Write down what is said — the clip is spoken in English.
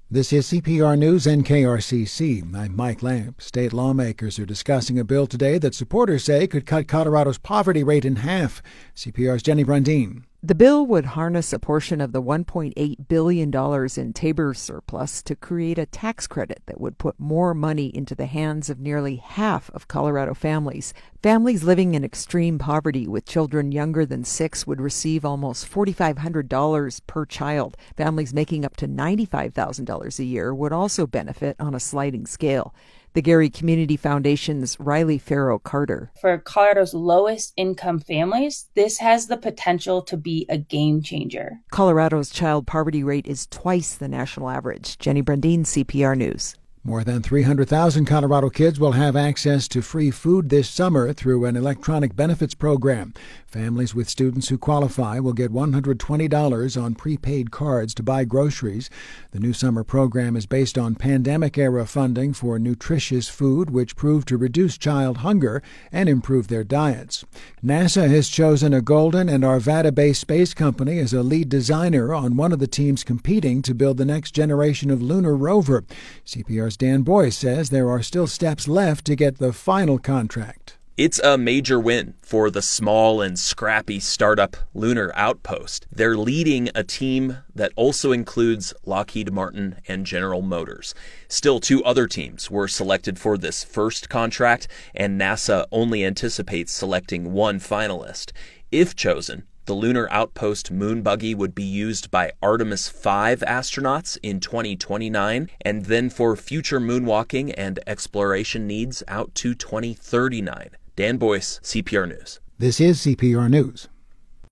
This is CPR News and KRCC. I'm Mike Lamp. State lawmakers are discussing a bill today that supporters say could cut Colorado's poverty rate in half. CPR's Jenny Brundin. The bill would harness a portion of the $1.8 billion in Tabor surplus to create a tax credit that would put more money into the hands of nearly half of Colorado families. Families living in extreme poverty with children younger than 6 would receive almost $4,500 per child. Families making up to $95,000 a year would also benefit on a sliding scale. The Gary Community Foundation's Riley Farrow Carter. For Colorado's lowest income families, this has the potential to be a game changer. Colorado's child poverty rate is twice the national average. Jenny Brundin, CPR News. More than 300,000 Colorado kids will have access to free food this summer through an electronic benefits program. Families with students who qualify will get $120 on prepaid cards to buy groceries. The new summer program is based on pandemic-era funding for nutritious food, which proved to reduce child hunger and improve their diets. NASA has chosen a Golden and Arvada-based space company as a lead designer on one of the teams competing to build the next generation of lunar rover. CPR's Dan Boyce says there are still steps left to get the final contract. It's a major win for the small and scrappy startup Lunar Outpost. They're leading a team that also includes Lockheed Martin and General Motors. Still, 2 other teams were selected for this first contract, and NASA only anticipates selecting 1 finalist. If chosen, the Lunar Outpost moon buggy would be used by Artemis 5 astronauts in 2029, and then for future moonwalking and exploration needs out to 2039. Dan Boyce, CPR News. This is CPR News.